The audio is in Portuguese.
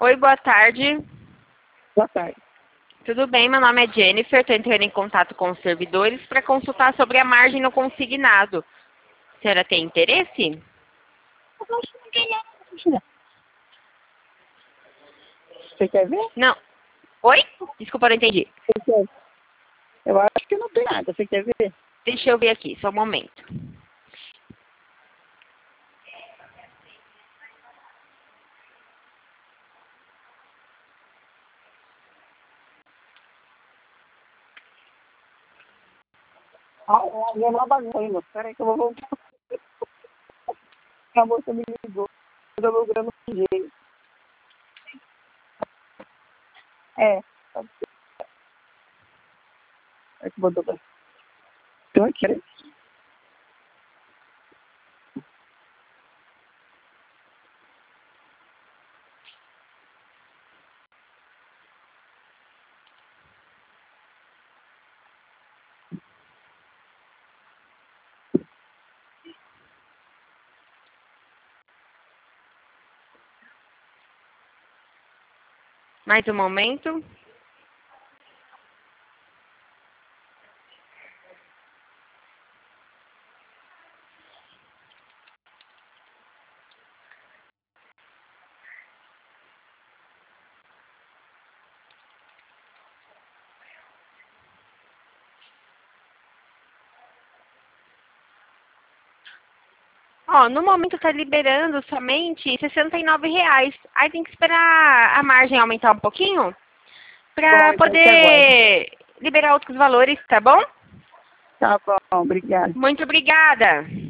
Oi, boa tarde. Boa tarde. Tudo bem? Meu nome é Jennifer. Estou entrando em contato com os servidores para consultar sobre a margem no consignado. A senhora tem interesse? Você quer ver? Não. Oi? Desculpa, não entendi. Você quer? Eu acho que não tem nada. Você quer ver? Deixa eu ver aqui, só um momento. Alguém lá bagunça aí, moço. Peraí que eu vou voltar. A moça me ligou. Eu tô procurando um jeito. É. É que botou pra... Então aqui. Mais um momento. Ó, no momento está liberando somente R$ 69. Aí tem que esperar a margem aumentar um pouquinho Bom, para então te aguardo. poder liberar outros valores, tá bom? Tá bom, obrigado. Muito obrigada.